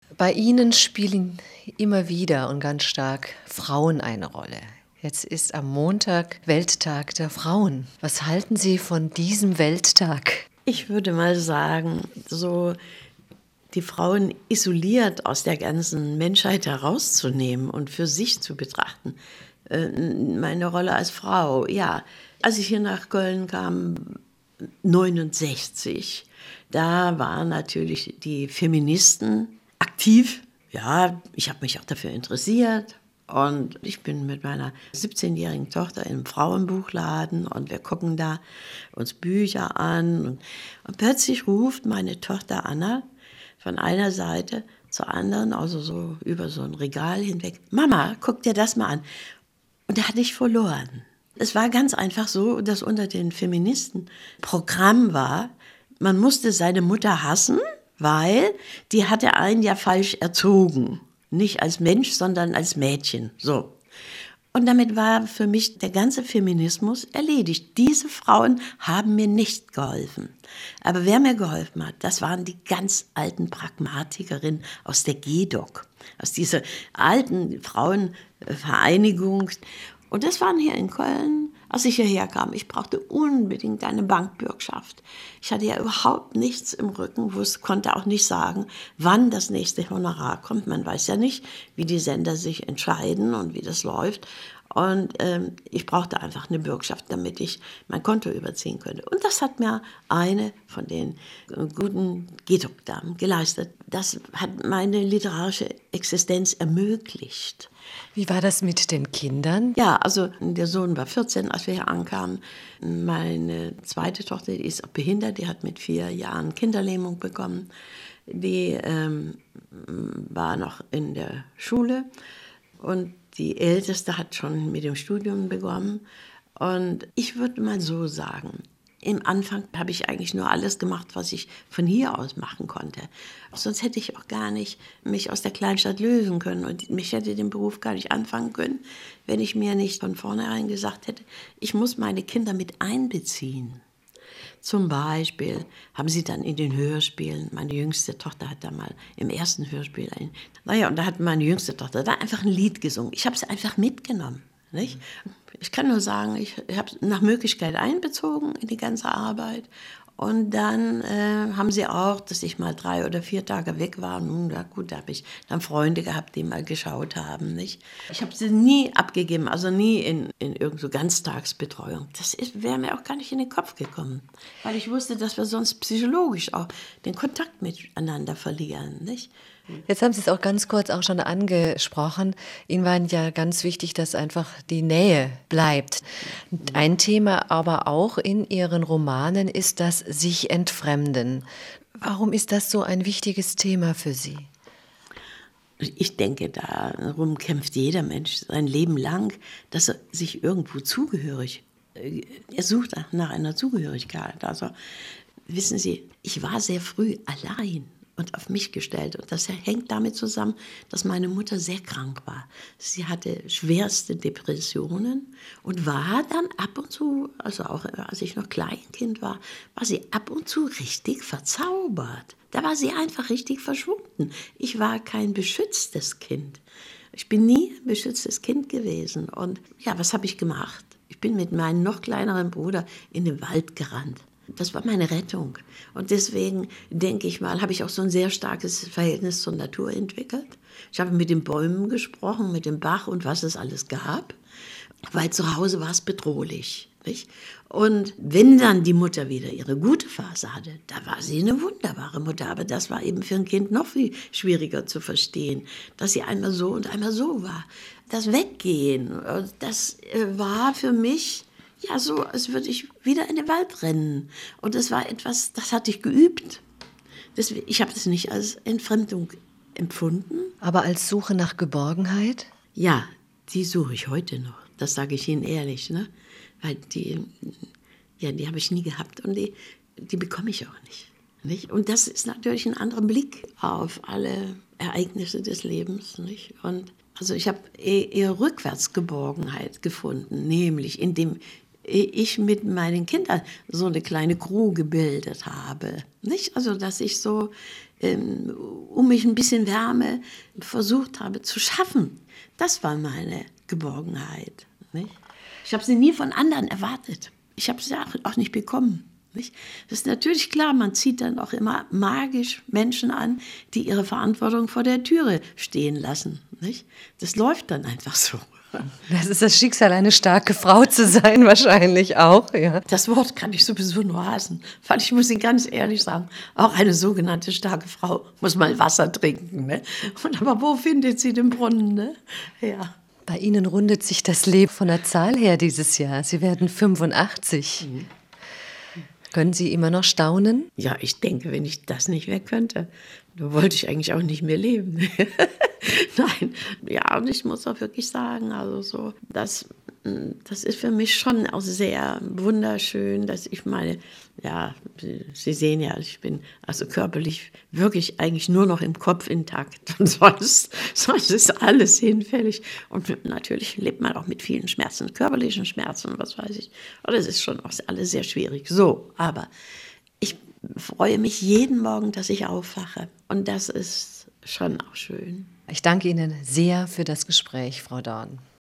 Bei Ihnen spielen immer wieder und ganz stark Frauen eine Rolle. Jetzt ist am Montag Welttag der Frauen. Was halten Sie von diesem Welttag? Ich würde mal sagen, so die Frauen isoliert aus der ganzen Menschheit herauszunehmen und für sich zu betrachten. Meine Rolle als Frau, ja. Als ich hier nach Köln kam, 69, da waren natürlich die Feministen aktiv. Ja, ich habe mich auch dafür interessiert. Und ich bin mit meiner 17-jährigen Tochter im Frauenbuchladen und wir gucken da uns Bücher an. Und plötzlich ruft meine Tochter Anna von einer Seite zur anderen, also so über so ein Regal hinweg: Mama, guck dir das mal an. Und da hatte ich verloren. Es war ganz einfach so, dass unter den Feministen Programm war, man musste seine Mutter hassen, weil die hatte einen ja falsch erzogen. Nicht als Mensch, sondern als Mädchen. So. Und damit war für mich der ganze Feminismus erledigt. Diese Frauen haben mir nicht geholfen. Aber wer mir geholfen hat, das waren die ganz alten Pragmatikerinnen aus der GEDOC, aus dieser alten Frauenvereinigung. Und das waren hier in Köln, als ich hierher kam. Ich brauchte unbedingt eine Bankbürgschaft. Ich hatte ja überhaupt nichts im Rücken, konnte auch nicht sagen, wann das nächste Honorar kommt. Man weiß ja nicht, wie die Sender sich entscheiden und wie das läuft. Und ich brauchte einfach eine Bürgschaft, damit ich mein Konto überziehen könnte. Und das hat mir eine von den guten GEDOC-Damen geleistet. Das hat meine literarische Existenz ermöglicht. Wie war das mit den Kindern? Ja, also der Sohn war 14, als wir hier ankamen. Meine zweite Tochter, die ist auch behindert, die hat mit 4 Jahren Kinderlähmung bekommen. Die war noch in der Schule und die Älteste hat schon mit dem Studium begonnen. Und ich würde mal so sagen, im Anfang habe ich eigentlich nur alles gemacht, was ich von hier aus machen konnte. Sonst hätte ich auch gar nicht mich aus der Kleinstadt lösen können und mich hätte den Beruf gar nicht anfangen können, wenn ich mir nicht von vornherein gesagt hätte, ich muss meine Kinder mit einbeziehen. Zum Beispiel haben sie dann in den Hörspielen, meine jüngste Tochter hat da mal im ersten Hörspiel und da hat meine jüngste Tochter da einfach ein Lied gesungen. Ich habe es einfach mitgenommen, nicht? Ich kann nur sagen, ich habe nach Möglichkeit einbezogen in die ganze Arbeit. Und dann haben sie auch, dass ich mal 3 oder 4 Tage weg war. Nun, ja gut, da habe ich dann Freunde gehabt, die mal geschaut haben. Nicht? Ich habe sie nie abgegeben, also nie in irgendeine so Ganztagsbetreuung. Das wäre mir auch gar nicht in den Kopf gekommen. Weil ich wusste, dass wir sonst psychologisch auch den Kontakt miteinander verlieren. Nicht? Jetzt haben Sie es auch ganz kurz auch schon angesprochen. Ihnen war ja ganz wichtig, dass einfach die Nähe bleibt. Ein Thema aber auch in Ihren Romanen ist das sich entfremden. Warum ist das so ein wichtiges Thema für Sie? Ich denke, darum kämpft jeder Mensch sein Leben lang, dass er sich irgendwo er sucht nach einer Zugehörigkeit. Also, wissen Sie, ich war sehr früh allein und auf mich gestellt. Und das hängt damit zusammen, dass meine Mutter sehr krank war. Sie hatte schwerste Depressionen und war dann ab und zu, also auch als ich noch Kleinkind war sie ab und zu richtig verzaubert. Da war sie einfach richtig verschwunden. Ich war kein beschütztes Kind. Ich bin nie ein beschütztes Kind gewesen. Und ja, was habe ich gemacht? Ich bin mit meinem noch kleineren Bruder in den Wald gerannt. Das war meine Rettung. Und deswegen, denke ich mal, habe ich auch so ein sehr starkes Verhältnis zur Natur entwickelt. Ich habe mit den Bäumen gesprochen, mit dem Bach und was es alles gab, weil zu Hause war es bedrohlich. Nicht? Und wenn dann die Mutter wieder ihre gute Phase hatte, da war sie eine wunderbare Mutter. Aber das war eben für ein Kind noch viel schwieriger zu verstehen, dass sie einmal so und einmal so war. Das Weggehen, das war für mich ja so, als würde ich wieder in den Wald rennen. Und das war etwas, das hatte ich geübt. Ich habe das nicht als Entfremdung empfunden. Aber als Suche nach Geborgenheit? Ja, die suche ich heute noch. Das sage ich Ihnen ehrlich, ne? Weil die habe ich nie gehabt und die bekomme ich auch nicht. Und das ist natürlich ein anderer Blick auf alle Ereignisse des Lebens, nicht? Und also ich habe eher Rückwärtsgeborgenheit gefunden, nämlich indem ich mit meinen Kindern so eine kleine Crew gebildet habe. Nicht? Also, dass ich so um mich ein bisschen Wärme versucht habe zu schaffen. Das war meine Geborgenheit. Nicht? Ich habe sie nie von anderen erwartet. Ich habe sie auch nicht bekommen. Nicht? Das ist natürlich klar, man zieht dann auch immer magisch Menschen an, die ihre Verantwortung vor der Türe stehen lassen. Nicht? Das läuft dann einfach so. Das ist das Schicksal, eine starke Frau zu sein, wahrscheinlich auch. Ja. Das Wort kann ich sowieso nur hassen, weil ich muss Ihnen ganz ehrlich sagen, auch eine sogenannte starke Frau muss mal Wasser trinken. Ne? Aber wo findet sie den Brunnen? Ne? Ja. Bei Ihnen rundet sich das Leben von der Zahl her dieses Jahr. Sie werden 85. Können Sie immer noch staunen? Ja, ich denke, wenn ich das nicht mehr könnte, dann wollte ich eigentlich auch nicht mehr leben. Nein, ja, und ich muss auch wirklich sagen, also so, das ist für mich schon auch sehr wunderschön, dass ich meine, ja, Sie sehen ja, ich bin also körperlich wirklich eigentlich nur noch im Kopf intakt und sonst ist alles hinfällig. Und natürlich lebt man auch mit vielen Schmerzen, körperlichen Schmerzen, was weiß ich. Und das ist schon auch alles sehr schwierig. So, aber ich freue mich jeden Morgen, dass ich aufwache. Und das ist schon auch schön. Ich danke Ihnen sehr für das Gespräch, Frau Dorn.